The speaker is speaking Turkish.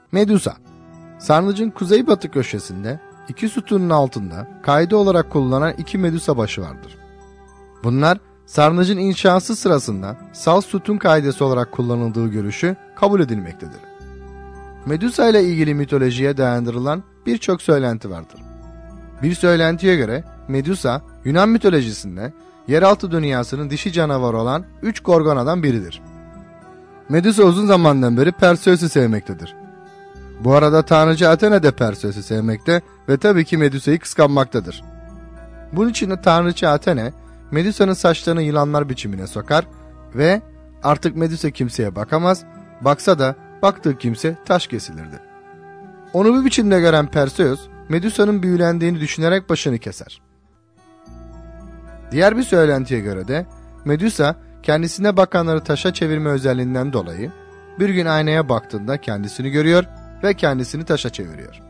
Medusa, sarnıcın kuzeybatı köşesinde iki sütunun altında kaydı olarak kullanılan iki Medusa başı vardır. Bunlar sarnıcın inşası sırasında sal sütun kaidesi olarak kullanıldığı görüşü kabul edilmektedir. Medusa ile ilgili mitolojiye dayandırılan birçok söylenti vardır. Bir söylentiye göre Medusa, Yunan mitolojisinde yeraltı dünyasının dişi canavarı olan 3 Gorgona'dan biridir. Medusa uzun zamandan beri Perseus'u sevmektedir. Bu arada tanrıcı Athena de Perseus'u sevmekte ve tabii ki Medusa'yı kıskanmaktadır. Bunun için de tanrıcı Athena, Medusa'nın saçlarını yılanlar biçimine sokar ve artık Medusa kimseye bakamaz, baksa da baktığı kimse taş kesilirdi. Onu bu biçimde gören Perseus, Medusa'nın büyülendiğini düşünerek başını keser. Diğer bir söylentiye göre de Medusa, kendisine bakanları taşa çevirme özelliğinden dolayı bir gün aynaya baktığında kendisini görüyor ve kendisini taşa çeviriyor.